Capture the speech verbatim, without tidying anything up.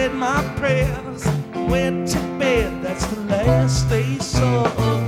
said my prayers, went to bed. That's the last they saw of